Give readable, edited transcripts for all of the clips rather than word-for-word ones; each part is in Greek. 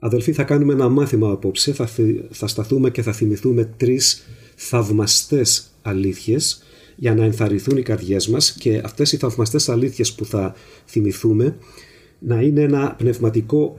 Αδελφοί, θα κάνουμε ένα μάθημα απόψε, θα σταθούμε και θα θυμηθούμε 3 θαυμαστές αλήθειες για να ενθαρρυνθούν οι καρδιές μας, και αυτές οι θαυμαστές αλήθειες που θα θυμηθούμε να είναι ένα πνευματικό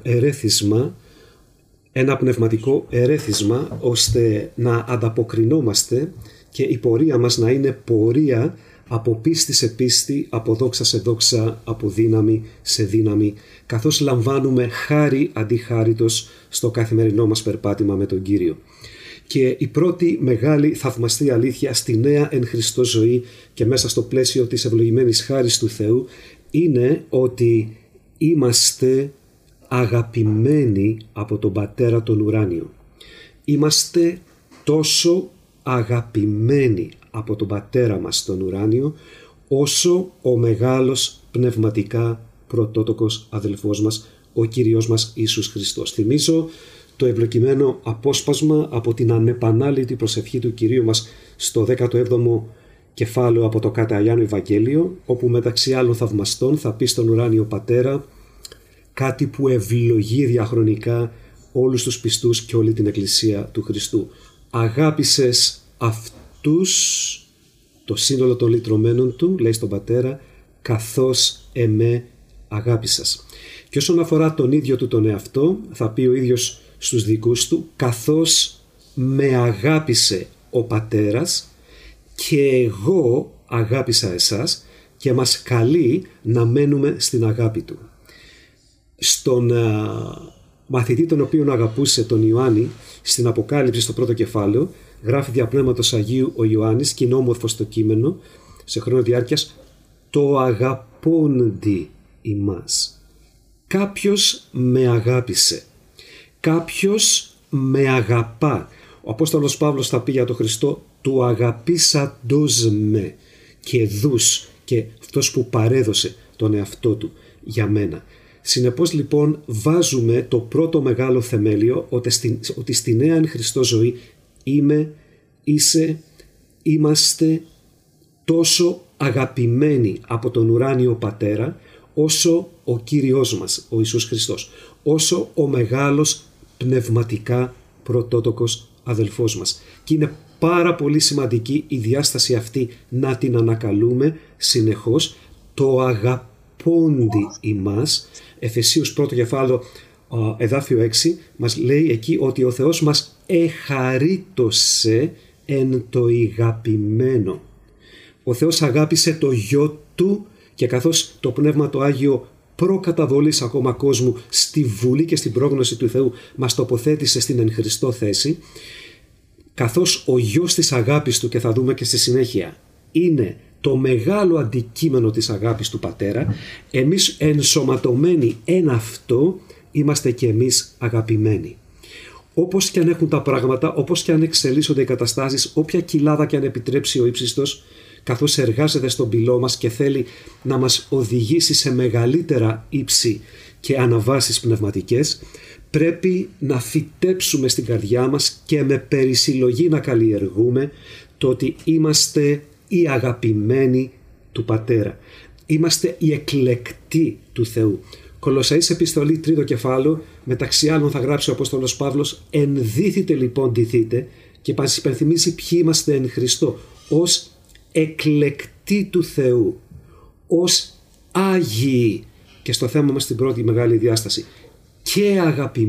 ερέθισμα ώστε να ανταποκρινόμαστε και η πορεία μας να είναι πορεία από πίστη σε πίστη, από δόξα σε δόξα, από δύναμη σε δύναμη, καθώς λαμβάνουμε χάρη αντί χάριτος στο καθημερινό μας περπάτημα με τον Κύριο. Και η πρώτη μεγάλη θαυμαστή αλήθεια στη νέα εν Χριστώ ζωή και μέσα στο πλαίσιο της ευλογημένης χάρης του Θεού είναι ότι είμαστε αγαπημένοι από τον Πατέρα τον ουράνιο. Είμαστε τόσο αγαπημένοι από τον Πατέρα μας τον ουράνιο, όσο ο μεγάλος πνευματικά πρωτότοκος αδελφός μας, ο Κύριος μας Ιησούς Χριστός. Θυμίζω το ευλογημένο απόσπασμα από την ανεπανάληπτη προσευχή του Κυρίου μας στο 17ο κεφάλαιο από το κατά Ιωάννου Ευαγγέλιο, όπου μεταξύ άλλων θαυμαστών θα πει στον ουράνιο Πατέρα κάτι που ευλογεί διαχρονικά όλους τους πιστούς και όλη την Εκκλησία του Χριστού. Αγάπησες αυτούς, το σύνολο των λυτρωμένων του, λέει στον Πατέρα, καθώς εμέ αγάπησας. Και όσον αφορά τον ίδιο του τον εαυτό, θα πει ο ίδιος στους δικούς του, καθώς με αγάπησε ο Πατέρας και εγώ αγάπησα εσάς, και μας καλεί να μένουμε στην αγάπη του. Στον μαθητή τον οποίον αγαπούσε τον Ιωάννη, στην Αποκάλυψη στο πρώτο κεφάλαιο, γράφει δια Πνεύματος Αγίου ο Ιωάννης, και είναι όμορφο στο κείμενο σε χρόνο διάρκειας, το αγαπώντι ημάς. Κάποιος με αγάπησε, κάποιος με αγαπά. Ο Απόστολος Παύλος θα πει για τον Χριστό, του αγαπήσαντος με, και δους, και αυτός που παρέδωσε τον εαυτό του για μένα. Συνεπώς λοιπόν βάζουμε το πρώτο μεγάλο θεμέλιο, ότι στη νέα εν Χριστώ ζωή είμαστε τόσο αγαπημένοι από τον ουράνιο Πατέρα, όσο ο Κύριος μας, ο Ιησούς Χριστός, όσο ο μεγάλος πνευματικά πρωτότοκος αδελφός μας. Και είναι πάρα πολύ σημαντική η διάσταση αυτή να την ανακαλούμε συνεχώς, το αγαπώντι ημάς. Εφεσίους πρώτο κεφάλαιο εδάφιο 6 μας λέει εκεί ότι ο Θεός μας εχαρίτωσε εν το ηγαπημένο. Ο Θεός αγάπησε το γιο του, και καθώς το Πνεύμα το Άγιο προκαταβολής ακόμα κόσμου στη βουλή και στην πρόγνωση του Θεού μας τοποθέτησε στην εν Χριστώ θέση, καθώς ο γιος της αγάπης του, και θα δούμε και στη συνέχεια, είναι το μεγάλο αντικείμενο της αγάπης του Πατέρα, εμείς ενσωματωμένοι εν αυτό είμαστε και εμείς αγαπημένοι. Όπως και αν έχουν τα πράγματα, όπως και αν εξελίσσονται οι καταστάσεις, όποια κοιλάδα και αν επιτρέψει ο ύψιστος, καθώς εργάζεται στον πυλό μας και θέλει να μας οδηγήσει σε μεγαλύτερα ύψη και αναβάσεις πνευματικές, πρέπει να φυτέψουμε στην καρδιά μας και με περισυλλογή να καλλιεργούμε το ότι είμαστε οι αγαπημένοι του Πατέρα. Είμαστε οι εκλεκτοί του Θεού. Κολοσσαείς επιστολή 3ο κεφάλαιο, μεταξύ άλλων θα γράψει ο Απόστολος Παύλος, ενδύθητε λοιπόν ντυθείτε, και μας υπενθυμίζει ποιοι είμαστε εν Χριστώ, ως εκλεκτοί του Θεού, ως Άγιοι, και στο θέμα μας την πρώτη μεγάλη διάσταση, και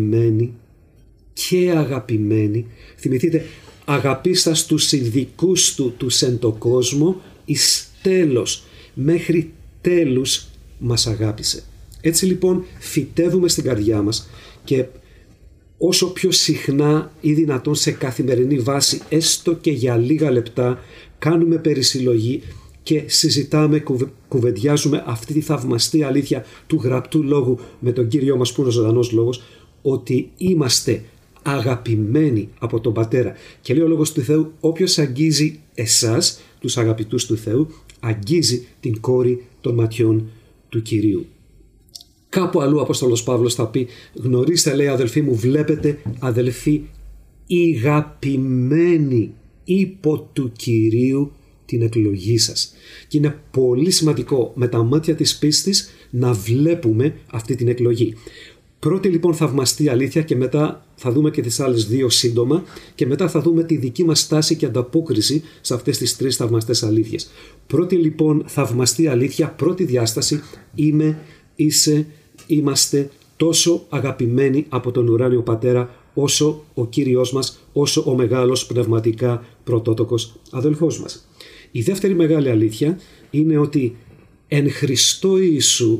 αγαπημένοι, θυμηθείτε, αγαπήσας τους ειδικούς του τους εν το κόσμο, εις τέλος, μέχρι τέλους μας αγάπησε. Έτσι λοιπόν φυτεύουμε στην καρδιά μας, και όσο πιο συχνά ή δυνατόν σε καθημερινή βάση, έστω και για λίγα λεπτά, κάνουμε περισυλλογή και συζητάμε, κουβεντιάζουμε αυτή τη θαυμαστή αλήθεια του γραπτού λόγου με τον Κύριο μας που είναι ο ζωντανός λόγος, ότι είμαστε αγαπημένοι από τον Πατέρα. Και λέει ο Λόγος του Θεού, όποιος αγγίζει εσάς, τους αγαπητούς του Θεού, αγγίζει την κόρη των ματιών του Κυρίου. Κάπου αλλού ο Απόστολος Παύλος θα πει, γνωρίστε, λέει, αδελφοί μου, βλέπετε, αδελφοί, ηγαπημένοι υπό του Κυρίου την εκλογή σας. Και είναι πολύ σημαντικό με τα μάτια της πίστης να βλέπουμε αυτή την εκλογή. Πρώτη λοιπόν θαυμαστή αλήθεια και μετά θα δούμε και τις άλλες δύο σύντομα και μετά θα δούμε τη δική μας στάση και ανταπόκριση σε αυτές τις τρεις θαυμαστές αλήθειες. Πρώτη λοιπόν θαυμαστή αλήθεια, πρώτη διάσταση, είμαι, είσαι, είμαστε τόσο αγαπημένοι από τον ουράνιο Πατέρα όσο ο Κύριος μας, όσο ο μεγάλος πνευματικά πρωτότοκος αδελφός μας. Η δεύτερη μεγάλη αλήθεια είναι ότι εν Χριστώ Ιησού,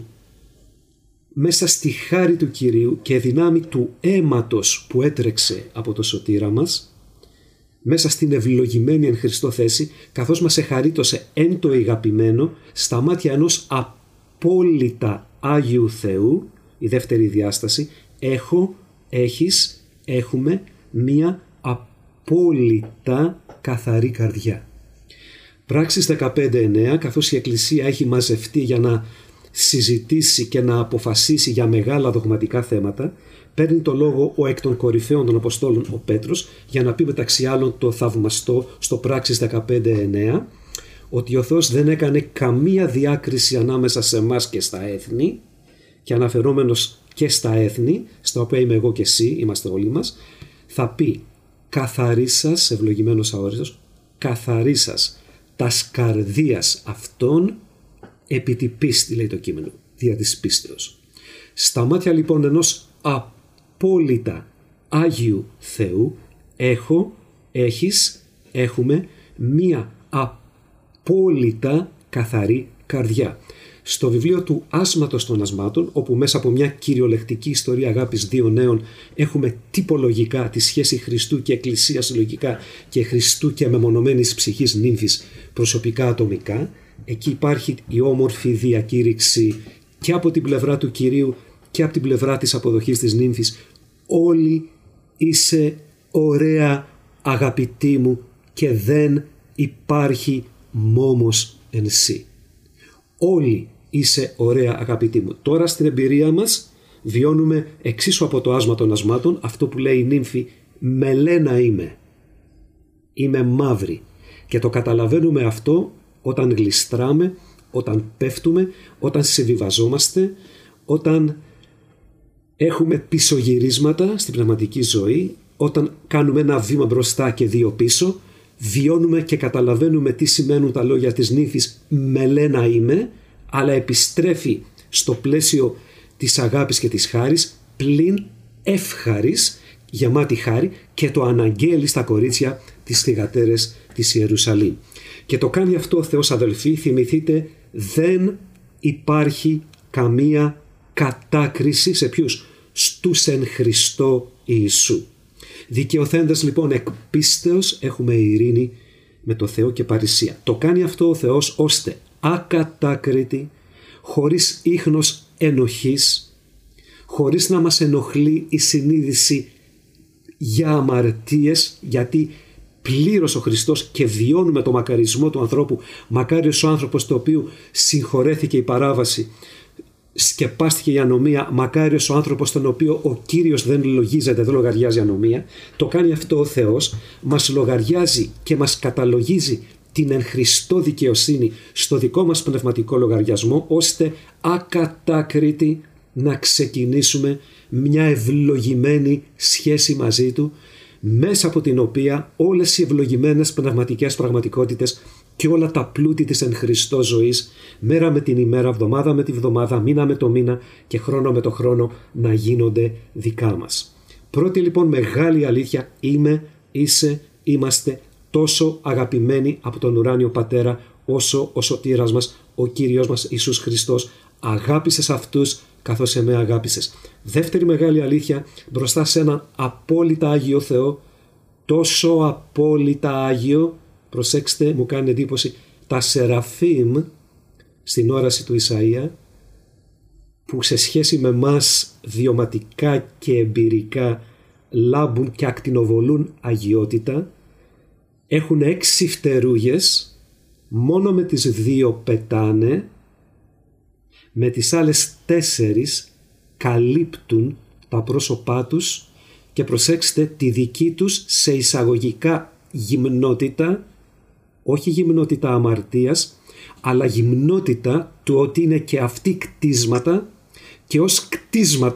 μέσα στη χάρη του Κυρίου και δυνάμει του αίματος που έτρεξε από το σωτήρα μας, μέσα στην ευλογημένη εν Χριστώ θέση, καθώς μας εχαρίτωσε εν το ηγαπημένο, στα μάτια ενός απόλυτα Άγιου Θεού, η δεύτερη διάσταση, έχω, έχεις, έχουμε μία απόλυτα καθαρή καρδιά. Πράξεις 15:9, καθώς η Εκκλησία έχει μαζευτεί για να συζητήσει και να αποφασίσει για μεγάλα δογματικά θέματα, παίρνει το λόγο ο εκ των κορυφαίων των Αποστόλων ο Πέτρος για να πει μεταξύ άλλων το θαυμαστό στο Πράξεις 15:9, ότι ο Θεός δεν έκανε καμία διάκριση ανάμεσα σε εμάς και στα έθνη, και αναφερόμενος και στα έθνη, στα οποία είμαι εγώ και εσύ, είμαστε όλοι μας, θα πει καθαρίσας, ευλογημένος αόριστος, καθαρίσας τας καρδίας αυτών επί τη πίστη, λέει το κείμενο, δια της πίστεως. Στα μάτια λοιπόν ενός απόλυτα Άγιου Θεού, έχω, έχεις, έχουμε μία απόλυτα καθαρή καρδιά. Στο βιβλίο του Άσματος των Ασμάτων, όπου μέσα από μια κυριολεκτική ιστορία αγάπης δύο νέων έχουμε τυπολογικά τη σχέση Χριστού και Εκκλησίας συλλογικά και Χριστού και μεμονωμένης ψυχής νύμφης προσωπικά ατομικά, εκεί υπάρχει η όμορφη διακήρυξη και από την πλευρά του Κυρίου και από την πλευρά της αποδοχής της νύμφης. Όλοι είσαι ωραία αγαπητή μου και δεν υπάρχει μόμος εν σύ. Όλοι είσαι ωραία αγαπητή μου. Τώρα στην εμπειρία μας βιώνουμε εξίσου από το άσμα των ασμάτων αυτό που λέει η νύμφη, μελένα είμαι. Είμαι μαύρη. Και το καταλαβαίνουμε αυτό όταν γλιστράμε, όταν πέφτουμε, όταν συμβιβαζόμαστε, όταν έχουμε πισωγυρίσματα στην πνευματική ζωή, όταν κάνουμε ένα βήμα μπροστά και δύο πίσω, βιώνουμε και καταλαβαίνουμε τι σημαίνουν τα λόγια της νύφης «μελένα είμαι», αλλά επιστρέφει στο πλαίσιο της αγάπης και της χάρης, πλην εύχαρης, γεμάτη χάρη, και το αναγγέλει στα κορίτσια τις θυγατέρες της Ιερουσαλήμ. Και το κάνει αυτό ο Θεός, αδελφοί, θυμηθείτε, δεν υπάρχει καμία κατάκριση σε ποιους? Στους εν Χριστώ Ιησού. Δικαιωθέντες λοιπόν εκ πίστεως έχουμε ειρήνη με το Θεό και παρησία. Το κάνει αυτό ο Θεός ώστε ακατάκριτη, χωρίς ίχνος ενοχής, χωρίς να μας ενοχλεί η συνείδηση για αμαρτίες, γιατί πλήρως ο Χριστός και βιώνουμε το μακαρισμό του ανθρώπου, μακάριος ο άνθρωπος το οποίο συγχωρέθηκε η παράβαση, σκεπάστηκε η ανομία, μακάριος ο άνθρωπος τον οποίο ο Κύριος δεν λογίζεται, δεν λογαριάζει ανομία. Το κάνει αυτό ο Θεός, μας λογαριάζει και μας καταλογίζει την εν Χριστώ δικαιοσύνη στο δικό μας πνευματικό λογαριασμό, ώστε ακατάκριτη να ξεκινήσουμε μια ευλογημένη σχέση μαζί Του, μέσα από την οποία όλες οι ευλογημένες πνευματικές πραγματικότητες και όλα τα πλούτη της εν Χριστώ ζωής, μέρα με την ημέρα, εβδομάδα με τη βδομάδα, μήνα με το μήνα και χρόνο με το χρόνο να γίνονται δικά μας. Πρώτη λοιπόν μεγάλη αλήθεια, είμαι, είσαι, είμαστε τόσο αγαπημένοι από τον ουράνιο Πατέρα όσο ο σωτήρας μας, ο Κύριος μας Ιησούς Χριστός αγάπησες αυτούς καθώς εμέ αγάπησες. Δεύτερη μεγάλη αλήθεια, μπροστά σε έναν απόλυτα Άγιο Θεό, τόσο απόλυτα Άγιο, προσέξτε, μου κάνει εντύπωση, τα Σεραφείμ στην όραση του Ισαΐα, που σε σχέση με μας βιωματικά και εμπειρικά λάμπουν και ακτινοβολούν αγιότητα, έχουν 6 φτερούγες, μόνο με τις 2 πετάνε, με τις άλλες 4 καλύπτουν τα πρόσωπά τους και προσέξτε τη δική τους σε εισαγωγικά γυμνότητα, όχι γυμνότητα αμαρτίας, αλλά γυμνότητα του ότι είναι και αυτοί κτίσματα και ως κτίσματα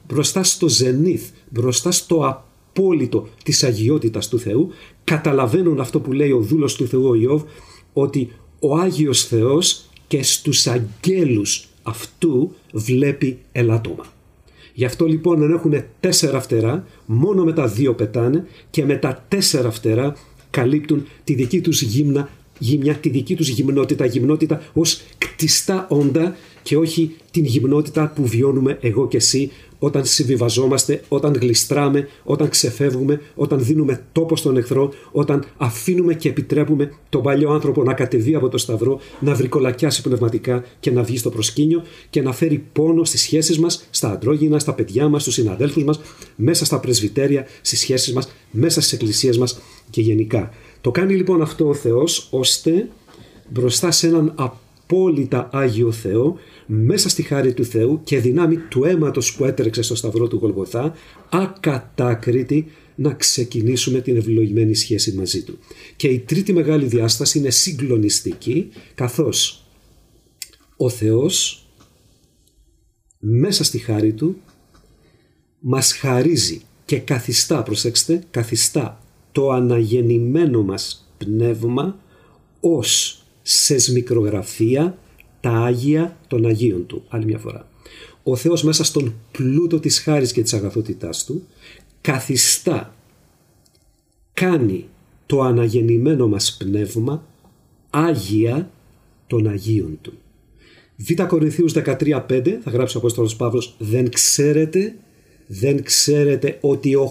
μπροστά στο ζενήθ, μπροστά στο απόλυτο της αγιότητας του Θεού, καταλαβαίνουν αυτό που λέει ο δούλος του Θεού ο Ιώβ, ότι ο Άγιος Θεός και στους αγγέλους αυτού βλέπει ελάττωμα. Γι' αυτό λοιπόν αν έχουν 4 φτερά, μόνο με τα 2 πετάνε και με τα 4 φτερά καλύπτουν τη δική τους γύμνια, τη δική τους γυμνότητα ως κτιστά όντα και όχι την γυμνότητα που βιώνουμε εγώ και εσύ όταν συμβιβαζόμαστε, όταν γλιστράμε, όταν ξεφεύγουμε, όταν δίνουμε τόπο στον εχθρό, όταν αφήνουμε και επιτρέπουμε τον παλιό άνθρωπο να κατεβεί από το σταυρό, να βρικολακιάσει πνευματικά και να βγει στο προσκήνιο και να φέρει πόνο στις σχέσεις μας, στα αντρόγυνα, στα παιδιά μας, στους συναδέλφους μας, μέσα στα πρεσβυτέρια, στις σχέσεις μας, μέσα στις εκκλησίες μας και γενικά. Το κάνει λοιπόν αυτό ο Θεός ώστε μπροστά σε έναν απόλυτα Άγιο Θεό, μέσα στη χάρη του Θεού και δυνάμει του αίματος που έτρεξε στο σταυρό του Γολγοθά, ακατάκριτη να ξεκινήσουμε την ευλογημένη σχέση μαζί του. Και η τρίτη μεγάλη διάσταση είναι συγκλονιστική, καθώς ο Θεός μέσα στη χάρη του μας χαρίζει και καθιστά, προσέξτε, καθιστά το αναγεννημένο μας πνεύμα ως σεσμικρογραφία τα Άγια των Αγίων του. Άλλη μια φορά. Ο Θεός μέσα στον πλούτο της χάρης και της αγαθότητάς του καθιστά, κάνει το αναγεννημένο μας πνεύμα Άγια των Αγίων του. Β' Κορινθίους 13:5 θα γράψει ο Απόστολος Παύλος, δεν ξέρετε ότι ο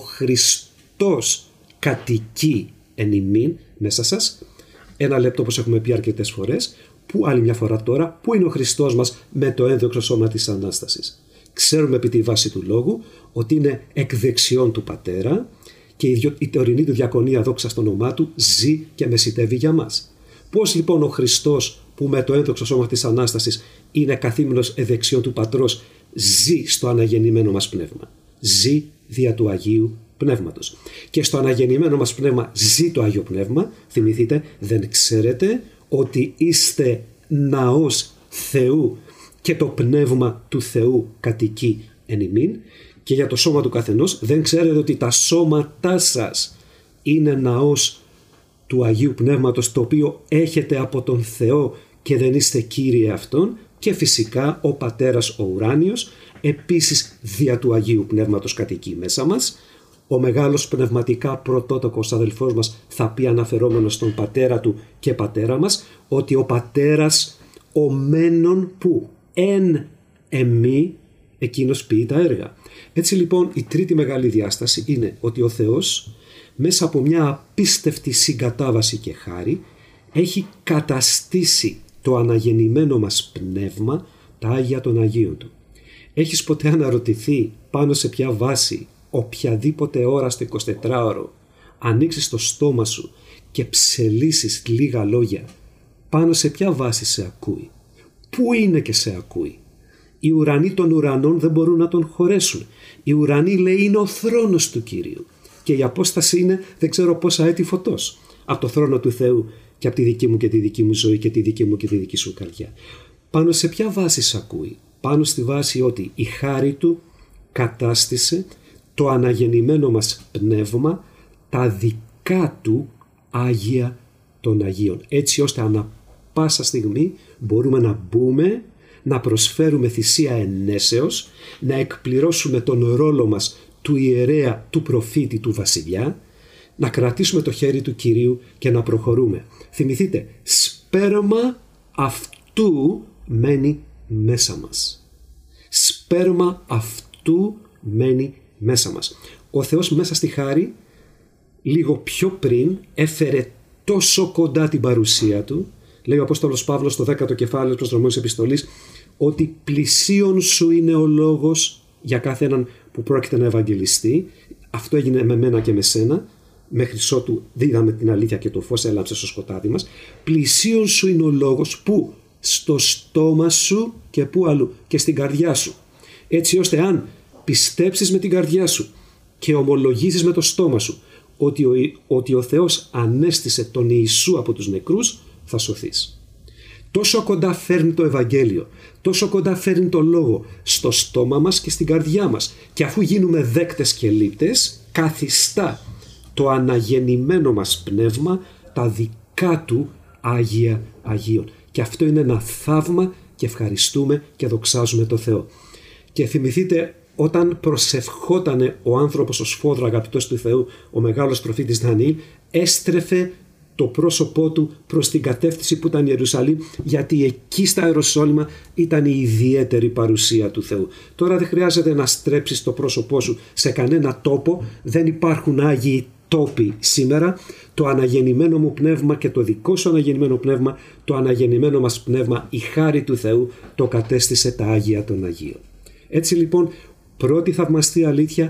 Χριστός κατοικεί εν ημίν, μέσα σας. Ένα λεπτό, όπως έχουμε πει αρκετές φορές. Που άλλη μια φορά τώρα, πού είναι ο Χριστός μας με το ένδοξο σώμα της Ανάστασης? Ξέρουμε επί τη βάση του λόγου ότι είναι εκ δεξιών του Πατέρα και η τωρινή του διακονία, δόξα στο όνομά του, ζει και μεσιτεύει για μας. Πώς λοιπόν ο Χριστός που με το ένδοξο σώμα της Ανάστασης είναι καθήμενος εκ δεξιών του Πατρός ζει στο αναγεννημένο μας πνεύμα? Ζει δια του Αγίου Πνεύματος. Και στο αναγεννημένο μας πνεύμα ζει το Άγιο Πνεύμα. Θυμηθείτε, δεν ξέρετε ότι είστε ναός Θεού και το Πνεύμα του Θεού κατοικεί εν ημίν? Και για το σώμα του καθενός, δεν ξέρετε ότι τα σώματά σας είναι ναός του Αγίου Πνεύματος, το οποίο έχετε από τον Θεό και δεν είστε κύριοι αυτόν? Και φυσικά ο Πατέρας ο ουράνιος επίσης δια του Αγίου Πνεύματος κατοικεί μέσα μας. Ο μεγάλος πνευματικά πρωτότοκος αδελφός μας θα πει, αναφερόμενος στον Πατέρα του και Πατέρα μας, ότι ο Πατέρας ο μένον που εν εμεί εκείνος ποιεί τα έργα. Έτσι λοιπόν η τρίτη μεγάλη διάσταση είναι ότι ο Θεός μέσα από μια απίστευτη συγκατάβαση και χάρη έχει καταστήσει το αναγεννημένο μας πνεύμα τα Άγια των Αγίων του. Έχεις ποτέ αναρωτηθεί πάνω σε ποια βάση οποιαδήποτε ώρα στο 24ωρο ανοίξεις το στόμα σου και ψελίσεις λίγα λόγια, πάνω σε ποια βάση σε ακούει? Πού είναι και σε ακούει? Οι ουρανοί των ουρανών δεν μπορούν να τον χωρέσουν. Οι ουρανοί, λέει, είναι ο θρόνος του Κυρίου και η απόσταση είναι δεν ξέρω πόσα έτη φωτός από το θρόνο του Θεού και από τη δική μου και τη δική μου ζωή και τη δική μου και τη δική σου καρδιά. Πάνω σε ποια βάση σε ακούει? Πάνω στη βάση ότι η χάρη του κατάστησε το αναγεννημένο μας πνεύμα τα δικά του Άγια των Αγίων, έτσι ώστε ανά πάσα στιγμή μπορούμε να μπούμε, να προσφέρουμε θυσία ενέσεως, να εκπληρώσουμε τον ρόλο μας του ιερέα, του προφήτη, του βασιλιά, να κρατήσουμε το χέρι του Κυρίου και να προχωρούμε. Θυμηθείτε, σπέρμα αυτού μένει μέσα μας. Σπέρμα αυτού μένει μέσα μας. Ο Θεός μέσα στη χάρη, λίγο πιο πριν, έφερε τόσο κοντά την παρουσία του. Λέει ο Απόστολος Παύλος στο 10ο κεφάλαιο της προς Ρωμαίους επιστολής ότι πλησίον σου είναι ο λόγος για κάθε έναν που πρόκειται να ευαγγελιστεί. Αυτό έγινε με μένα και με σένα, μέχρι ότου δίδαμε την αλήθεια και το φως έλαμψε στο σκοτάδι μας. Πλησίον σου είναι ο λόγος που στο στόμα σου και πού αλλού, και στην καρδιά σου. Έτσι ώστε αν πιστέψεις με την καρδιά σου και ομολογήσεις με το στόμα σου ότι ο Θεός ανέστησε τον Ιησού από τους νεκρούς, θα σωθείς. Τόσο κοντά φέρνει το Ευαγγέλιο, τόσο κοντά φέρνει το Λόγο στο στόμα μας και στην καρδιά μας. Και αφού γίνουμε δέκτες και λήπτες, καθιστά το αναγεννημένο μας πνεύμα τα δικά του Άγια Αγίων. Και αυτό είναι ένα θαύμα και ευχαριστούμε και δοξάζουμε το Θεό. Και θυμηθείτε, όταν προσευχότανε ο άνθρωπος ο σφόδρα αγαπητός του Θεού, ο μεγάλος προφήτης Δανιήλ, έστρεφε το πρόσωπό του προς την κατεύθυνση που ήταν η Ιερουσαλήμ, γιατί εκεί στα Ιεροσόλυμα ήταν η ιδιαίτερη παρουσία του Θεού. Τώρα δεν χρειάζεται να στρέψεις το πρόσωπό σου σε κανένα τόπο, δεν υπάρχουν άγιοι τόποι σήμερα. Το αναγεννημένο μου πνεύμα και το δικό σου αναγεννημένο πνεύμα, το αναγεννημένο μας πνεύμα, η χάρη του Θεού το κατέστησε τα Άγια των Αγίων. Έτσι λοιπόν, πρώτη θαυμαστή αλήθεια,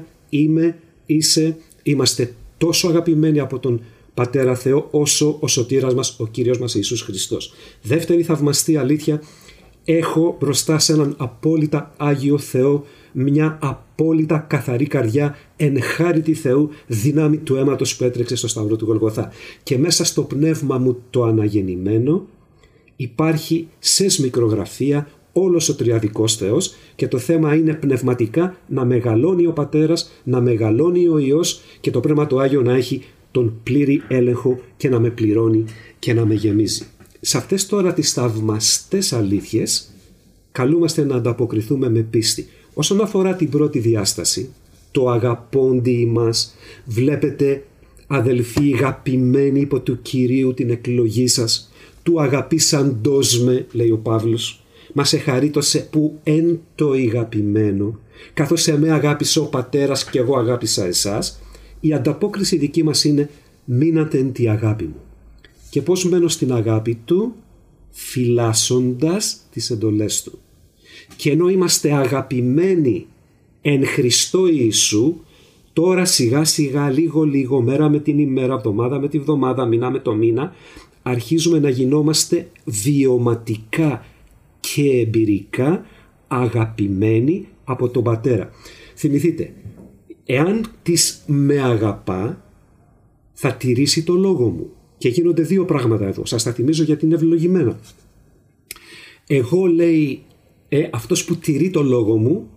είμαστε τόσο αγαπημένοι από τον Πατέρα Θεό όσο ο σωτήρας μας, ο Κύριος μας Ιησούς Χριστός. Δεύτερη θαυμαστή αλήθεια, έχω μπροστά σε έναν απόλυτα Άγιο Θεό μια απόλυτα καθαρή καρδιά, ενχάρητη Θεού, δυνάμει του αίματος που έτρεξε στο σταυρό του Γολγοθά. Και μέσα στο πνεύμα μου το αναγεννημένο υπάρχει σε μικρογραφία όλος ο τριαδικός Θεός, και το θέμα είναι πνευματικά να μεγαλώνει ο Πατέρας, να μεγαλώνει ο Υιός και το Πνεύμα το Άγιο να έχει τον πλήρη έλεγχο και να με πληρώνει και να με γεμίζει. Σε αυτές τώρα τις θαυμαστές αλήθειες καλούμαστε να ανταποκριθούμε με πίστη. Όσον αφορά την πρώτη διάσταση, το αγαπώντι μας, βλέπετε αδελφοί αγαπημένοι υπό του Κυρίου την εκλογή σας, του αγαπήσαντός με, λέει ο Παύλος, μας εχαρίτωσε που εν το αγαπημένο, καθώς εμέ αγάπησε ο Πατέρας και εγώ αγάπησα εσάς. Η ανταπόκριση δική μας είναι μείνατε εν τη αγάπη μου. Και πώς μένω στην αγάπη του? Φυλάσσοντας τις εντολές του. Και ενώ είμαστε αγαπημένοι εν Χριστώ Ιησού, τώρα σιγά σιγά, λίγο μέρα με την ημέρα, εβδομάδα με τη βδομάδα, μήνα με το μήνα, αρχίζουμε να γινόμαστε βιωματικά και εμπειρικά αγαπημένοι από τον Πατέρα. Θυμηθείτε, εάν της με αγαπά, θα τηρήσει το λόγο μου. Και γίνονται δύο πράγματα εδώ. Σας τα θυμίζω γιατί είναι ευλογημένα. Εγώ, λέει, αυτός που τηρεί το λόγο μου,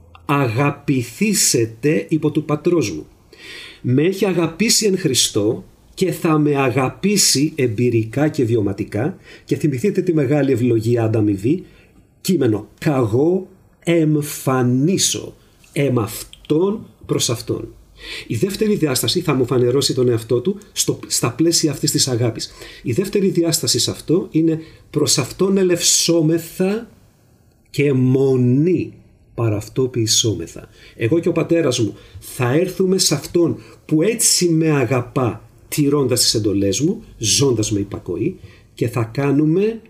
αγαπηθήσετε υπό του πατρός μου. Με έχει αγαπήσει εν Χριστώ και θα με αγαπήσει εμπειρικά και βιωματικά. Και θυμηθείτε τη μεγάλη ευλογία ανταμοιβή, κείμενο, καγώ εμφανίσω αυτόν προς αυτόν. Η δεύτερη διάσταση θα μου φανερώσει τον εαυτό του στα πλαίσια αυτής της αγάπης. Η δεύτερη διάσταση σε αυτό είναι προς αυτόν ελευσόμεθα και μονή παρά αυτό ποιησόμεθα. Εγώ και ο Πατέρας μου θα έρθουμε σε αυτόν που έτσι με αγαπά, τηρώντας τις εντολές μου, ζώντας με υπακοή, και θα κάνουμε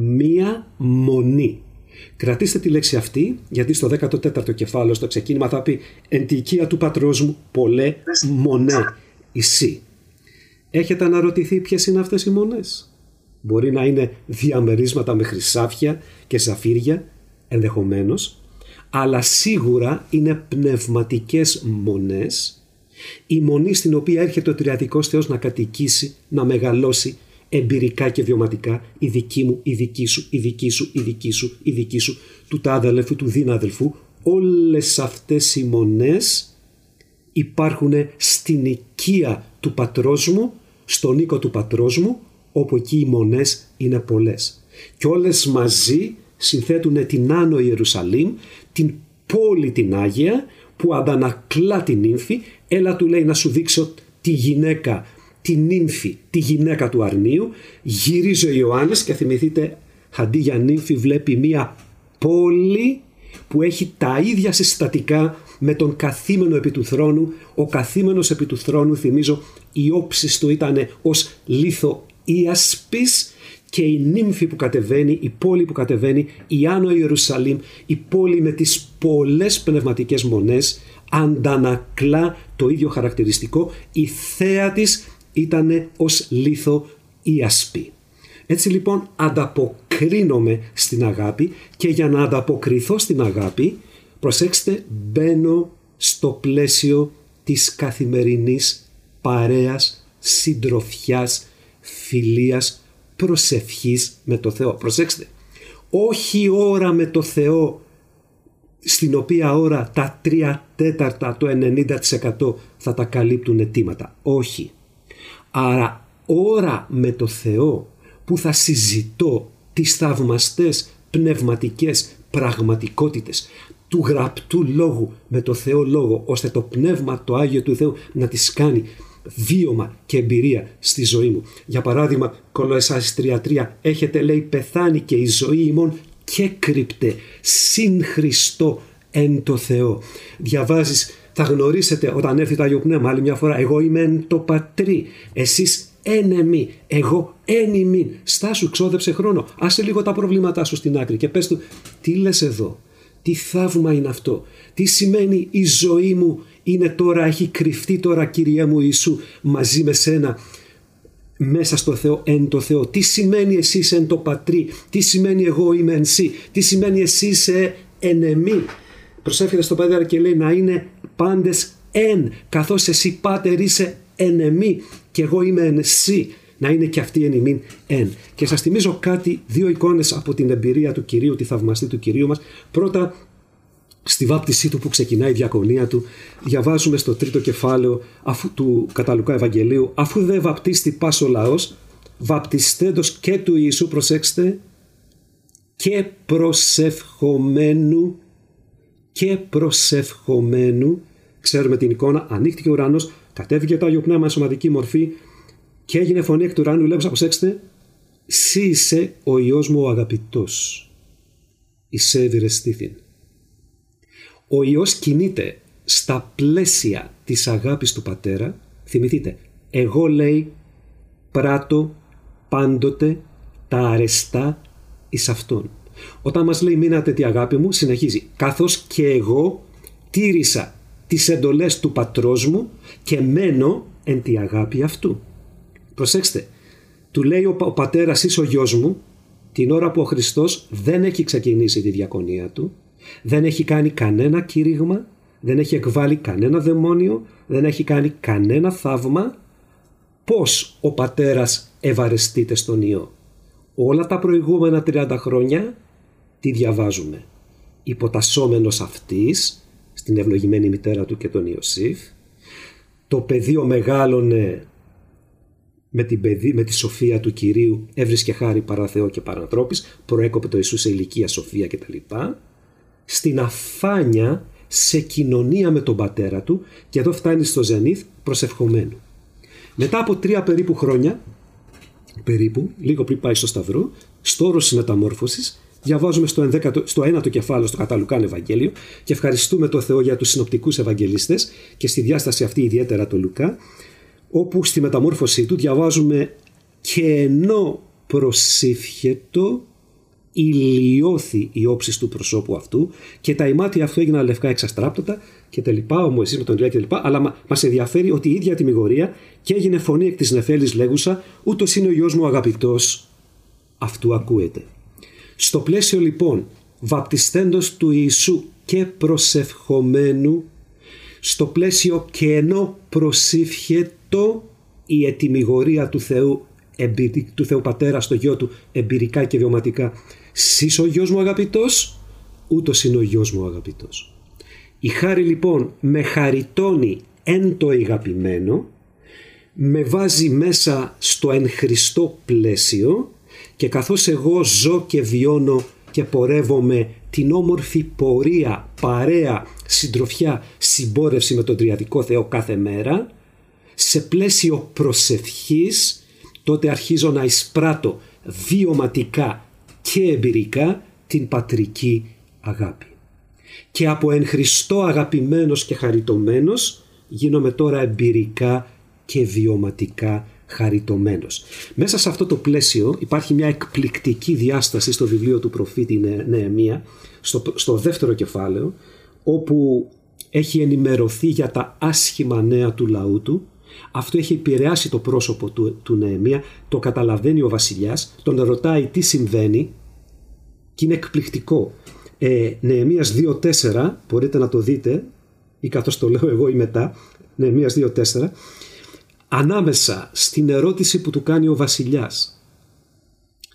μία μονή. Κρατήστε τη λέξη αυτή, γιατί στο 14ο κεφάλαιο στο ξεκίνημα θα πει «Εν τη οικία του πατρός μου πολλέ μονέ εσύ». Έχετε αναρωτηθεί ποιες είναι αυτές οι μονές? Μπορεί να είναι διαμερίσματα με χρυσάφια και σαφύρια, ενδεχομένως, αλλά σίγουρα είναι πνευματικές μονές, η μονή στην οποία έρχεται ο Τριαδικός Θεός να κατοικήσει, να μεγαλώσει εμπειρικά και βιωματικά, η δική μου, η δική σου, η δική σου, η δική σου, η δική σου, του τάδελφου, του δίναδελφου. Όλες αυτές οι μονές υπάρχουν στην οικία του πατρός μου, στον οίκο του πατρός μου, όπου εκεί οι μονές είναι πολλές. Και όλες μαζί συνθέτουν την Άνω Ιερουσαλήμ, την πόλη την Άγια, που αντανακλά την νύμφη. Έλα, του λέει, να σου δείξω τη γυναίκα, τη νύμφη, τη γυναίκα του αρνίου. Γυρίζει ο Ιωάννης και θυμηθείτε, αντί για νύμφη βλέπει μία πόλη που έχει τα ίδια συστατικά με τον καθήμενο επί του θρόνου. Ο καθήμενος επί του θρόνου, θυμίζω, η όψης του ήταν ως λίθο Ιασπης, και η νύμφη που κατεβαίνει, η πόλη που κατεβαίνει, η Άνω Ιερουσαλήμ, η πόλη με τις πολλές πνευματικές μονές, αντανακλά το ίδιο χαρακτηριστικό. Η θέα της ήταν ως λίθο Ιασπη. Έτσι λοιπόν ανταποκρίνομαι στην αγάπη, και για να ανταποκριθώ στην αγάπη, προσέξτε, μπαίνω στο πλαίσιο της καθημερινής παρέας, συντροφιάς, φιλίας, προσευχής με το Θεό. Προσέξτε, όχι ώρα με το Θεό, στην οποία ώρα τα 3/4, το 90% θα τα καλύπτουν αιτήματα. Όχι. Άρα ώρα με το Θεό που θα συζητώ τις θαυμαστές πνευματικές πραγματικότητες του γραπτού λόγου με το Θεό λόγο, ώστε το πνεύμα το Άγιο του Θεού να τις κάνει βίωμα και εμπειρία στη ζωή μου. Για παράδειγμα, Κολοσσάης 3:3, έχετε λέει πεθάνει και η ζωή ημών και κρύπτε συν Χριστό εν το Θεό. Διαβάζεις, θα γνωρίσετε όταν έρθει το Άγιο Πνεύμα άλλη μια φορά, εγώ είμαι εν το Πατρί, εσείς εν εμεί, εγώ εν ημίν. Στάσου, ξόδεψε χρόνο, άσε λίγο τα προβλήματά σου στην άκρη και πες του, τι λες εδώ, τι θαύμα είναι αυτό, τι σημαίνει η ζωή μου είναι τώρα, έχει κρυφτεί τώρα Κύριε μου Ιησού μαζί με σένα μέσα στο Θεό, εν το Θεό. Τι σημαίνει εσείς εν το Πατρί, τι σημαίνει εγώ είμαι εν σύ, τι σημαίνει εσύ είσαι εν εμεί. Προσεύχεται στο Πατέρα και λέει να είναι πάντες εν, καθώς εσύ Πάτερ είσαι εν εμεί και εγώ είμαι εν σύ, να είναι και αυτοί εν ημίν εν. Και σας θυμίζω κάτι, δύο εικόνες από την εμπειρία του Κυρίου, τη θαυμαστή του Κυρίου μας. Πρώτα, στη βάπτισή του που ξεκινάει η διακονία του, διαβάζουμε στο 3ο κεφάλαιο του κατά Λουκά Ευαγγελίου, αφού δε βαπτίστη πας ο λαός, βαπτιστέντος και του Ιησού, προσέξτε, και προσευχομένου, ξέρουμε την εικόνα, ανοίχτηκε ο ουρανός, κατέβηκε το Άγιο Πνεύμα σε σωματική μορφή και έγινε φωνή εκ του ουρανού, λέγουσα, προσέξτε, «Συ είσαι ο Υιός μου ο αγαπητός, εισέβηρε στήθην». Ο Υιός κινείται στα πλαίσια της αγάπης του Πατέρα. Θυμηθείτε, εγώ λέει πράττω πάντοτε τα αρεστά εις Αυτόν. Όταν μας λέει μείνατε τη αγάπη μου, συνεχίζει, καθώς και εγώ τήρησα τις εντολές του Πατρός μου και μένω εν τη αγάπη Αυτού. Προσέξτε, του λέει ο Πατέρας είσαι ο Γιος μου την ώρα που ο Χριστός δεν έχει ξεκινήσει τη διακονία του, δεν έχει κάνει κανένα κήρυγμα, δεν έχει εκβάλει κανένα δαιμόνιο, δεν έχει κάνει κανένα θαύμα. Πώς ο Πατέρας ευαρεστείται στον Υιό? Όλα τα προηγούμενα 30 χρόνια τι διαβάζουμε? Υποτασσόμενος αυτής στην ευλογημένη μητέρα του και τον Ιωσήφ, το πεδίο μεγάλωνε με τη σοφία του Κυρίου, έβρισκε χάρη παρά Θεό και παρά ανθρώπης, προέκοπε το Ιησού σε ηλικία, σοφία κτλ. Στην αφάνεια, σε κοινωνία με τον Πατέρα του, και εδώ φτάνει στο ζενήθ προσευχομένου. Μετά από 3 περίπου χρόνια, λίγο πριν πάει στο Σταυρό, στο όρος της μεταμόρφωσης, διαβάζουμε στο 1ο κεφάλαιο στο κατά Λουκάν Ευαγγέλιο και ευχαριστούμε τον Θεό για τους συνοπτικούς Ευαγγελιστές και στη διάσταση αυτή ιδιαίτερα το Λουκά, όπου στη μεταμόρφωσή του διαβάζουμε «και ενώ προσήφιετο ηλιώθη η όψης του προσώπου αυτού και τα ημάτια αυτού έγιναν λευκά εξαστράπτωτα» και τα λοιπά, ο Μωυσής με τον Ηλία και τα λοιπά, αλλά μας ενδιαφέρει ότι η ίδια τιμιγορία και έγινε φωνή εκ της νεφέλης λέγουσα «ούτως είναι ο Υιός μου αγαπητός, αυτού ακούεται». Στο πλαίσιο λοιπόν βαπτιστέντος του Ιησού και προσευχομένου, στο πλαίσιο και ενώ προσήφιετο η ετιμιγορία του Θεού Πατέρα στο Γιο του εμπειρικά και βιωματικά, «Σεις ο Γιος μου αγαπητός, ούτως είναι ο Γιος μου αγαπητός». Η χάρη λοιπόν με χαριτώνει εν το αγαπημένο, με βάζει μέσα στο εν Χριστώ πλαίσιο και καθώς εγώ ζω και βιώνω και πορεύομαι την όμορφη πορεία, παρέα, συντροφιά, συμπόρευση με τον Τριαδικό Θεό κάθε μέρα, σε πλαίσιο προσευχής, τότε αρχίζω να εισπράττω βιωματικά και εμπειρικά την πατρική αγάπη. Και από εν Χριστώ αγαπημένος και χαριτωμένος γίνομαι τώρα εμπειρικά και βιωματικά χαριτωμένος. Μέσα σε αυτό το πλαίσιο υπάρχει μια εκπληκτική διάσταση στο βιβλίο του προφήτη Νεεμία, στο 2ο κεφάλαιο, όπου έχει ενημερωθεί για τα άσχημα νέα του λαού του. Αυτό έχει επηρεάσει το πρόσωπο του Νεεμία, το καταλαβαίνει ο βασιλιάς, τον ρωτάει τι συμβαίνει και είναι εκπληκτικό. Νεεμίας 2.4, μπορείτε να το δείτε ή καθώς το λέω εγώ ή μετά, Νεεμίας 2.4, ανάμεσα στην ερώτηση που του κάνει ο βασιλιάς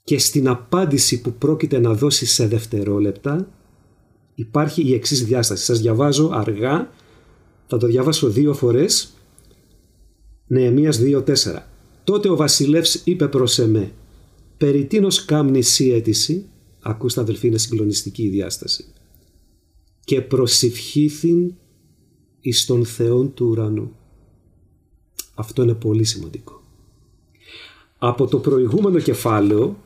και στην απάντηση που πρόκειται να δώσει σε δευτερόλεπτα υπάρχει η εξής διάσταση. Σας διαβάζω αργά, θα το διαβάσω 2 φορές. Νεεμίας 2:4. Τότε ο βασιλεύς είπε προς εμέ, περί τίνος κάμνη σύ αίτηση, ακούστε αδελφοί, είναι συγκλονιστική η διάσταση, και προσευχήθην εις τον Θεόν του ουρανού. Αυτό είναι πολύ σημαντικό. Από το προηγούμενο κεφάλαιο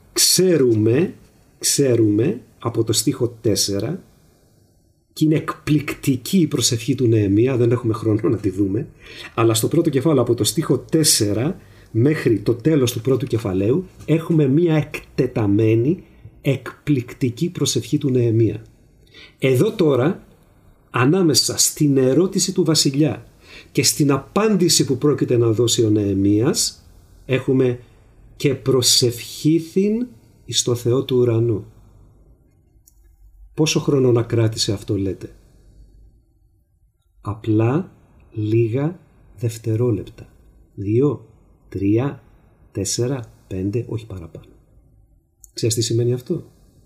ξέρουμε από το στίχο 4, και είναι εκπληκτική η προσευχή του Νεεμία, δεν έχουμε χρόνο να τη δούμε, αλλά στο πρώτο κεφάλαιο από το στίχο 4 μέχρι το τέλος του πρώτου κεφαλαίου έχουμε μία εκτεταμένη εκπληκτική προσευχή του Νεεμία. Εδώ τώρα, ανάμεσα στην ερώτηση του βασιλιά και στην απάντηση που πρόκειται να δώσει ο Νεεμίας, έχουμε και προσευχήθην εις το Θεό του ουρανού. Πόσο χρόνο να κράτησε αυτό, λέτε? Απλά λίγα δευτερόλεπτα. 2, 3, 4, 5, όχι παραπάνω. Ξέρεις τι σημαίνει αυτό?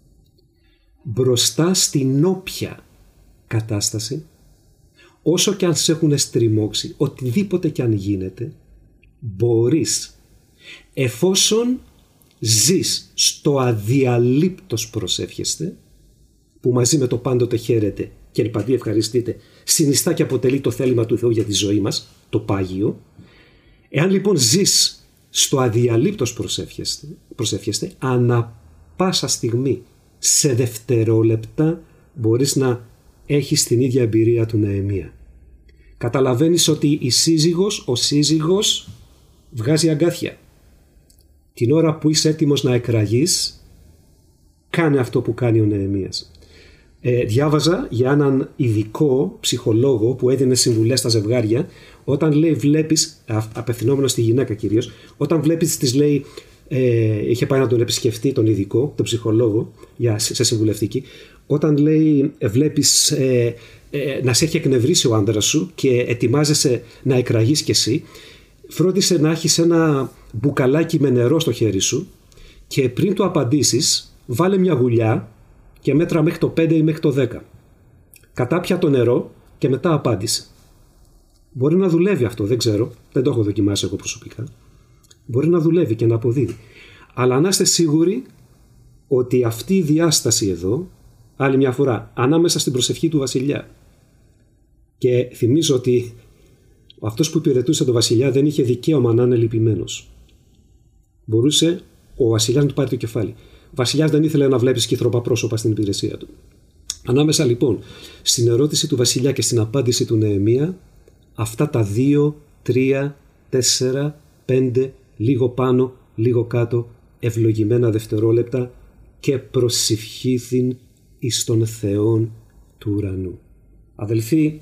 Μπροστά στην όποια κατάσταση, όσο και αν σε έχουν στριμώξει, οτιδήποτε και αν γίνεται, μπορείς, εφόσον ζεις στο αδιαλείπτος προσεύχεστε, που μαζί με το πάντοτε χαίρετε και ελπαντή ευχαριστείτε, συνιστά και αποτελεί το θέλημα του Θεού για τη ζωή μας, το πάγιο. Εάν λοιπόν ζεις στο αδιαλείπτος προσεύχεστε, ανά πάσα στιγμή, σε δευτερόλεπτα, μπορείς να έχεις την ίδια εμπειρία του Νεεμία. Καταλαβαίνεις ότι ο σύζυγος βγάζει αγκάθια. Την ώρα που είσαι έτοιμος να εκραγείς, κάνε αυτό που κάνει ο Νεεμίας. Διάβαζα για έναν ειδικό ψυχολόγο που έδινε συμβουλές στα ζευγάρια, όταν λέει βλέπεις, απευθυνόμενο στη γυναίκα κυρίως, όταν βλέπεις, της λέει, είχε πάει να τον επισκεφτεί τον ειδικό, τον ψυχολόγο, σε συμβουλευτική, όταν λέει βλέπεις να σε έχει εκνευρίσει ο άντρας σου και ετοιμάζεσαι να εκραγείς κι εσύ, φρόντισε να έχεις ένα μπουκαλάκι με νερό στο χέρι σου και πριν του απαντήσεις βάλε μια γουλιά και μέτρα μέχρι το 5 ή μέχρι το 10. Κατάπια το νερό και μετά απάντησε. Μπορεί να δουλεύει αυτό, δεν ξέρω, δεν το έχω δοκιμάσει εγώ προσωπικά. Μπορεί να δουλεύει και να αποδίδει. Αλλά να είστε σίγουροι ότι αυτή η διάσταση εδώ, άλλη μια φορά, ανάμεσα στην προσευχή του βασιλιά, και θυμίζω ότι αυτός που υπηρετούσε τον βασιλιά δεν είχε δικαίωμα να είναι λυπημένος. Μπορούσε ο βασιλιάς να του πάρει το κεφάλι. Ο βασιλιάς δεν ήθελε να βλέπει σκύθροπα πρόσωπα στην υπηρεσία του. Ανάμεσα λοιπόν στην ερώτηση του βασιλιά και στην απάντηση του Νεεμία, αυτά τα 2, 3, 4, 5, λίγο πάνω, λίγο κάτω, ευλογημένα δευτερόλεπτα, και προσευχήθην εις τον Θεόν του ουρανού. Αδελφοί,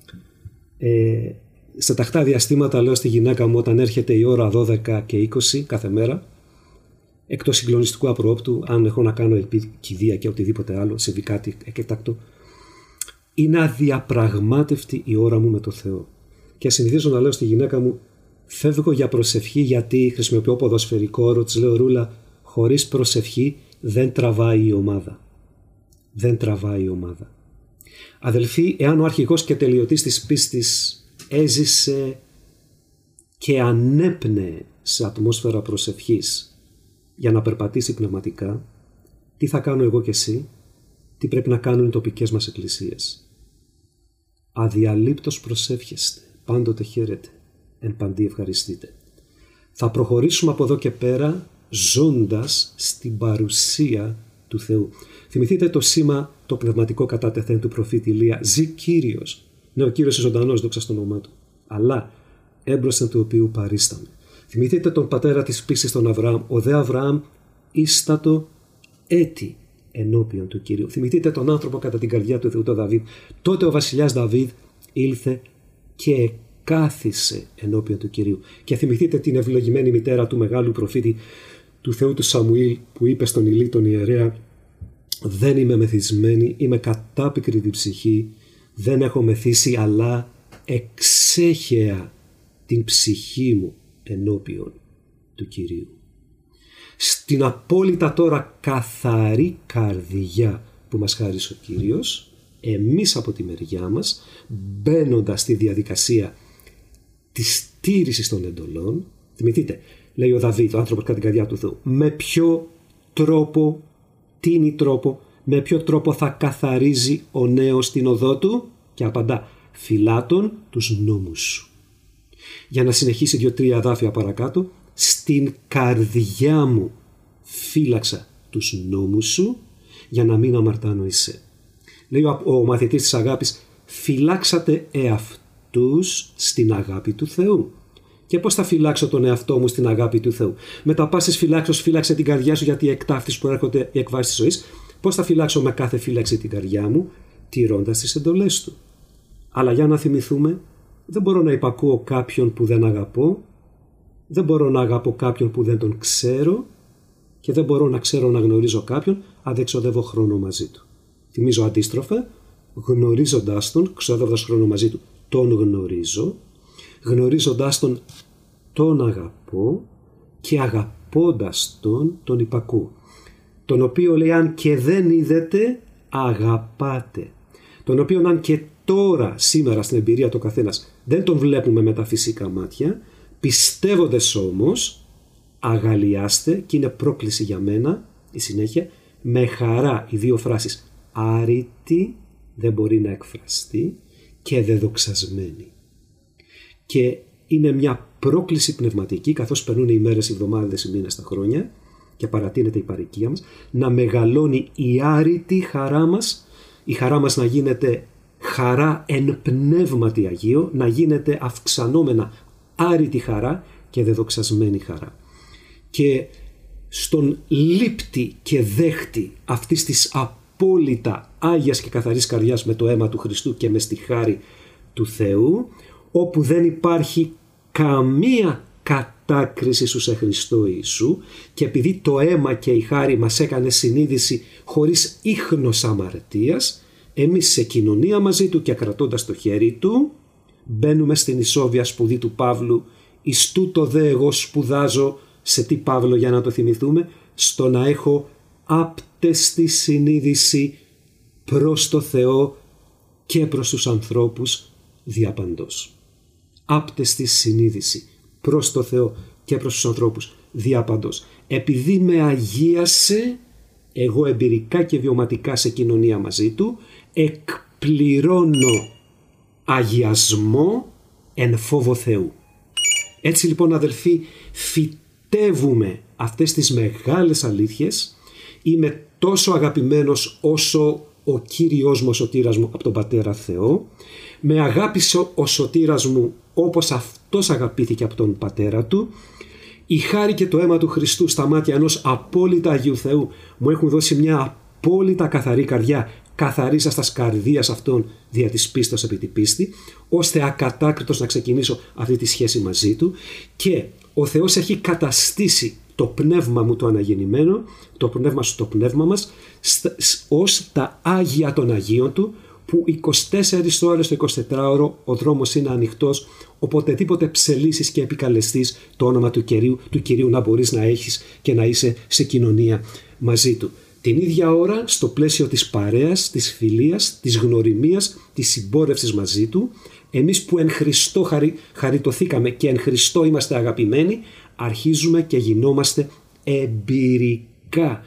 σε τακτά διαστήματα λέω στη γυναίκα μου, όταν έρχεται η ώρα 12 και 20 κάθε μέρα, εκτός συγκλονιστικού απροόπτου, αν έχω να κάνω κηδεία και οτιδήποτε άλλο, συμβεί κάτι εκτάκτο, είναι αδιαπραγμάτευτη η ώρα μου με το Θεό. Και συνηθίζω να λέω στη γυναίκα μου, φεύγω για προσευχή γιατί χρησιμοποιώ ποδοσφαιρικό όρο, της λέω, Ρούλα, χωρίς προσευχή δεν τραβάει η ομάδα. Δεν τραβάει η ομάδα. Αδελφοί, εάν ο αρχηγός και τελειωτής της πίστης έζησε και ανέπνεε σε ατμόσφαιρα προσευχής για να περπατήσει πνευματικά, τι θα κάνω εγώ και εσύ, τι πρέπει να κάνουν οι τοπικές μας εκκλησίες? Αδιαλείπτως προσεύχεστε, πάντοτε χαίρετε, εν παντή ευχαριστείτε. Θα προχωρήσουμε από εδώ και πέρα ζώντας στην παρουσία του Θεού. Θυμηθείτε το σήμα το πνευματικό κατά τεθέν του προφήτη Ηλία. Ζει Κύριος. Ναι, ο Κύριος είναι ζωντανός, δόξα στο όνομά του. Αλλά έμπροσθεν του οποίου παρίσταμε. Θυμηθείτε τον πατέρα της πίστης, τον Αβραάμ. Ο δε Αβραάμ ίστατο έτη ενώπιον του Κυρίου. Θυμηθείτε τον άνθρωπο κατά την καρδιά του Θεού, τον Δαβίδ. Τότε ο βασιλιάς Δαβίδ ήλθε και κάθισε ενώπιον του Κυρίου. Και θυμηθείτε την ευλογημένη μητέρα του μεγάλου προφήτη του Θεού του Σαμουήλ, που είπε στον Ηλί τον ιερέα, δεν είμαι μεθυσμένη, είμαι κατάπικρη την ψυχή, δεν έχω μεθύσει, αλλά εξέχεα την ψυχή μου ενώπιον του Κυρίου. στην απόλυτα τώρα καθαρή καρδιά που μας χάρισε ο Κύριος, εμείς από τη μεριά μας, μπαίνοντας στη διαδικασία της τήρησης των εντολών, θυμηθείτε, λέει ο Δαβίδ, ο άνθρωπος κατά την καρδιά του Θεού, με ποιο τρόπο, τι είναι τρόπο, με ποιο τρόπο θα καθαρίζει ο νέος την οδό του, και απαντά, φυλάτων τους νόμους σου. Για να συνεχίσει 2-3 αδάφια παρακάτω, στην καρδιά μου φύλαξα τους νόμους σου για να μην αμαρτάνω εσέ. Λέει ο μαθητής της αγάπης, φυλάξατε εαυτούς στην αγάπη του Θεού. Και πώς θα φυλάξω τον εαυτό μου στην αγάπη του Θεού? Με τα πάσης φυλάξω, φύλαξε την καρδιά σου, γιατί οι εκτάφτεις που έρχονται οι εκβάσεις της ζωής. Πώς θα φυλάξω με κάθε φύλαξη την καρδιά μου? Τηρώντας τις εντολές του. Αλλά για να θυμηθούμε, δεν μπορώ να υπακούω κάποιον που δεν αγαπώ, δεν μπορώ να αγαπώ κάποιον που δεν τον ξέρω, και δεν μπορώ να ξέρω να γνωρίζω κάποιον αν δεν ξοδεύω χρόνο μαζί του. Θυμίζω αντίστροφα, γνωρίζοντας τον, ξοδεύοντας χρόνο μαζί του, τον γνωρίζω, γνωρίζοντας τον αγαπώ, και αγαπώντας τον υπακούω. Τον οποίο, λέει, αν και δεν είδετε, αγαπάτε. Τον οποίο αν και τώρα, σήμερα στην εμπειρία του καθένας, δεν τον βλέπουμε με τα φυσικά μάτια, πιστεύοντες όμως, αγαλιάστε, και είναι πρόκληση για μένα η συνέχεια, με χαρά, οι δύο φράσεις, άρρητη, δεν μπορεί να εκφραστεί, και δεδοξασμένη. Και είναι μια πρόκληση πνευματική, καθώς περνούν οι μέρες, οι εβδομάδες, οι μήνες, τα χρόνια, και παρατείνεται η παροικία μας, να μεγαλώνει η άρρητη χαρά μας, η χαρά μας να γίνεται χαρά εν πνεύματι Αγίο, να γίνεται αυξανόμενα άρρητη χαρά και δεδοξασμένη χαρά. Και στον λήπτη και δέχτη αυτής της απόλυτα άγιας και καθαρής καρδιάς με το αίμα του Χριστού και με στη χάρη του Θεού, όπου δεν υπάρχει καμία κατάκριση σου σε Χριστό Ιησού, και επειδή το αίμα και η χάρη μας έκανε συνείδηση χωρίς ίχνος αμαρτίας, εμείς σε κοινωνία μαζί του και κρατώντας το χέρι του, μπαίνουμε στην ισόβια σπουδή του Παύλου, εις τούτο δε εγώ σπουδάζω, σε τι Παύλο για να το θυμηθούμε, στο να έχω άπτεστη συνείδηση προς το Θεό και προς τους ανθρώπους διαπαντός. Άπτεστη συνείδηση προς το Θεό και προς τους ανθρώπους διαπαντός. Επειδή με αγίασε, εγώ εμπειρικά και βιωματικά σε κοινωνία μαζί του, εκπληρώνω αγιασμό εν φόβο Θεού. Έτσι λοιπόν, αδελφοί, φυτεύουμε αυτές τις μεγάλες αλήθειες. Είμαι τόσο αγαπημένος όσο ο Κύριος μου, ο σωτήρας μου από τον Πατέρα Θεό. Με αγάπησε ο σωτήρας μου όπως αυτός αγαπήθηκε από τον Πατέρα του. Η χάρη και το αίμα του Χριστού στα μάτια ενός απόλυτα Αγίου Θεού μου έχουν δώσει μια απόλυτα καθαρή καρδιά, καθαρίζοντας καρδίας αυτών δια της πίστος επί τη πίστη, ώστε ακατάκριτος να ξεκινήσω αυτή τη σχέση μαζί του. Και ο Θεός έχει καταστήσει το πνεύμα μου το αναγεννημένο, το πνεύμα σου το πνεύμα μας, ως τα Άγια των Αγίων του, που 24 ώρες το 24ωρο ο δρόμος είναι ανοιχτός, οποτεδήποτε ψελίσεις και επικαλεστείς το όνομα του Κυρίου να μπορείς να έχεις και να είσαι σε κοινωνία μαζί του. Την ίδια ώρα, στο πλαίσιο της παρέας, της φιλίας, της γνωριμίας, της συμπόρευσης μαζί του, εμείς που εν Χριστώ χαριτωθήκαμε και εν Χριστώ είμαστε αγαπημένοι, αρχίζουμε και γινόμαστε εμπειρικά,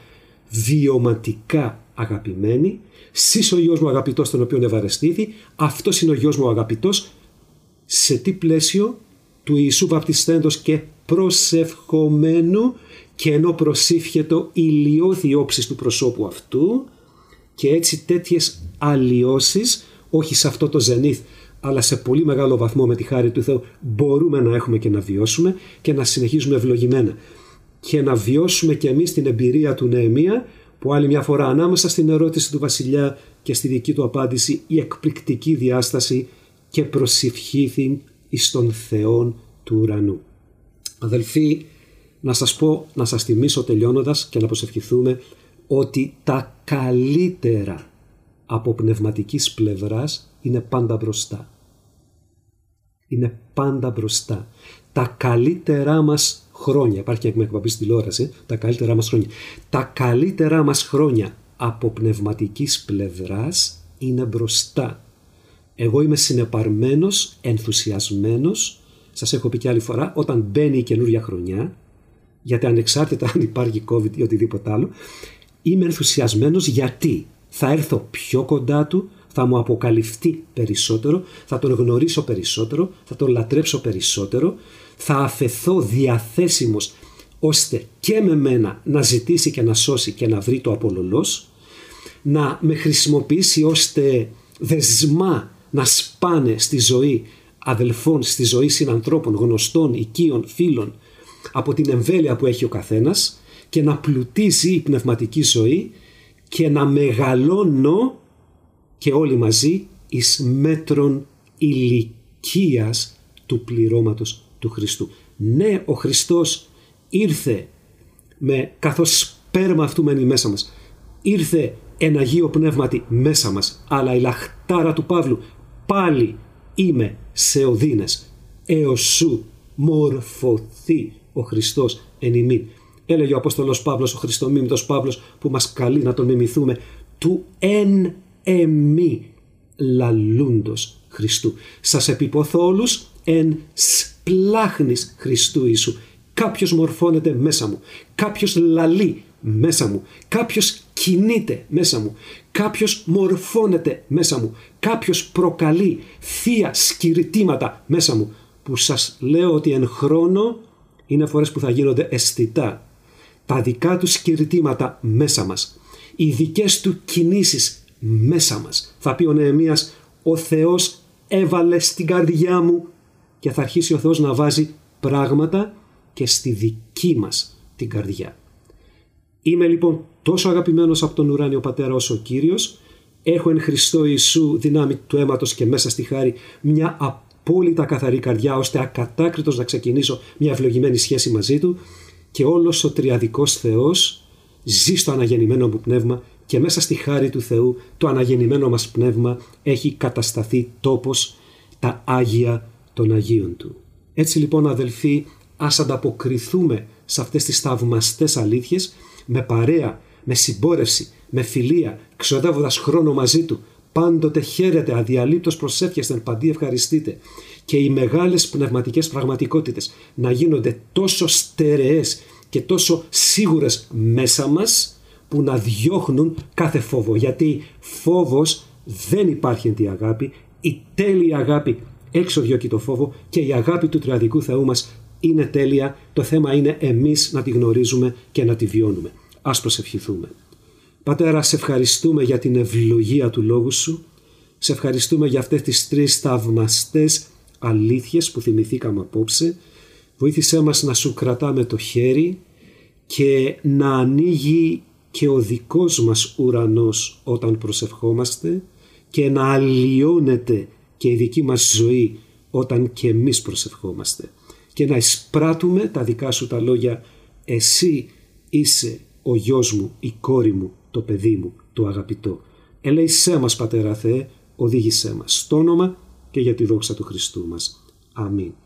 βιωματικά αγαπημένοι. Σεις ο Υιός μου αγαπητός, τον οποίον ευαρεστήθη, αυτός είναι ο Υιός μου ο αγαπητός. Σε τι πλαίσιο? Του Ιησού βαπτισθέντος και προσευχομένου, και ενώ προσήφιετο ηλιώθη η όψης του προσώπου αυτού. Και έτσι τέτοιες αλλοιώσεις, όχι σε αυτό το ζενήθ, αλλά σε πολύ μεγάλο βαθμό με τη χάρη του Θεού, μπορούμε να έχουμε και να βιώσουμε και να συνεχίζουμε ευλογημένα. Και να βιώσουμε και εμείς την εμπειρία του Νεεμία, που άλλη μια φορά ανάμεσα στην ερώτηση του βασιλιά και στη δική του απάντηση, η εκπληκτική διάσταση και προσευχήθην εις τον Θεόν του ουρανού. Αδελφοί, να σας πω, να σας θυμίσω τελειώνοντας και να προσευχηθούμε, ότι τα καλύτερα από πνευματικής πλευράς είναι πάντα μπροστά. Είναι πάντα μπροστά. Τα καλύτερά μας χρόνια. Υπάρχει και εκπομπή στη τηλεόραση, τα καλύτερά μας χρόνια. Τα καλύτερά μας χρόνια από πνευματικής πλευράς είναι μπροστά. Εγώ είμαι συνεπαρμένος, ενθουσιασμένος, σας έχω πει και άλλη φορά, όταν μπαίνει η καινούργια χρονιά, γιατί ανεξάρτητα αν υπάρχει COVID ή οτιδήποτε άλλο, είμαι ενθουσιασμένος γιατί θα έρθω πιο κοντά του, θα μου αποκαλυφθεί περισσότερο, θα τον γνωρίσω περισσότερο, θα τον λατρέψω περισσότερο, θα αφεθώ διαθέσιμος ώστε και με μένα να ζητήσει και να σώσει και να βρει το απολωλός, να με χρησιμοποιήσει ώστε δεσμά να σπάνε στη ζωή αδελφών, στη ζωή συνανθρώπων, γνωστών, οικείων, φίλων, από την εμβέλεια που έχει ο καθένας και να πλουτίζει η πνευματική ζωή και να μεγαλώνω και όλοι μαζί εις μέτρων ηλικίας του πληρώματος του Χριστού. Ναι, ο Χριστός ήρθε καθώς σπέρμα αυτού μένει μέσα μας. Ήρθε εν Αγίο Πνεύματι μέσα μας, αλλά η λαχτάρα του Παύλου πάλι είμαι σε οδύνες έως σου μορφωθεί ο Χριστός εν ημίν. Έλεγε ο Απόστολος Παύλος, ο Χριστομίμητος Παύλος, που μας καλεί να τον μιμηθούμε, του εν εμεί λαλούντος Χριστού. Σας επιποθώ όλους εν σπλάχνης Χριστού Ιησού. Κάποιος μορφώνεται μέσα μου, κάποιος λαλεί μέσα μου, κάποιος κινείται μέσα μου, κάποιος μορφώνεται μέσα μου, κάποιος προκαλεί θεία σκυρτήματα μέσα μου, που σας λέω ότι εν χρόνο είναι φορές που θα γίνονται αισθητά τα δικά του σκυρτήματα μέσα μας, οι δικές του κινήσεις μέσα μας. Θα πει ο Νεεμίας, ο Θεός έβαλε στην καρδιά μου, και θα αρχίσει ο Θεός να βάζει πράγματα και στη δική μας την καρδιά. Είμαι λοιπόν τόσο αγαπημένος από τον ουράνιο Πατέρα όσο ο Κύριος, έχω εν Χριστώ Ιησού δυνάμει του αίματος και μέσα στη χάρη μια απόλυτα καθαρή καρδιά, ώστε ακατάκριτος να ξεκινήσω μια ευλογημένη σχέση μαζί του, και όλος ο τριαδικός Θεός ζει στο αναγεννημένο μου πνεύμα και μέσα στη χάρη του Θεού το αναγεννημένο μας πνεύμα έχει κατασταθεί τόπος τα Άγια των Αγίων Του. Έτσι λοιπόν αδελφοί, ας ανταποκριθούμε σε αυτές τις θαυμαστές αλήθειες με παρέα, με συμπόρευση, με φιλία, ξοδεύοντας χρόνο μαζί Του. Πάντοτε χαίρετε, αδιαλείπτως προσεύχεστε, παντί ευχαριστείτε, και οι μεγάλες πνευματικές πραγματικότητες να γίνονται τόσο στερεές και τόσο σίγουρες μέσα μας, που να διώχνουν κάθε φόβο. Γιατί φόβος δεν υπάρχει εν τη αγάπη, η τέλεια αγάπη έξω διώκει το φόβο, και η αγάπη του τριαδικού Θεού μας είναι τέλεια. Το θέμα είναι εμείς να τη γνωρίζουμε και να τη βιώνουμε. Ας προσευχηθούμε. Πατέρα, σε ευχαριστούμε για την ευλογία του Λόγου Σου. Σε ευχαριστούμε για αυτές τις τρεις θαυμαστές αλήθειες που θυμηθήκαμε απόψε. Βοήθησέ μας να Σου κρατάμε το χέρι και να ανοίγει και ο δικός μας ουρανός όταν προσευχόμαστε, και να αλλοιώνεται και η δική μας ζωή όταν και εμείς προσευχόμαστε, και να εισπράττουμε τα δικά Σου τα λόγια, εσύ είσαι ο γιος μου, η κόρη μου, το παιδί μου, το αγαπητό. Ελέησέ μας, Πατέρα Θεέ, οδήγησέ μας στο όνομα και για τη δόξα του Χριστού μας. Αμήν.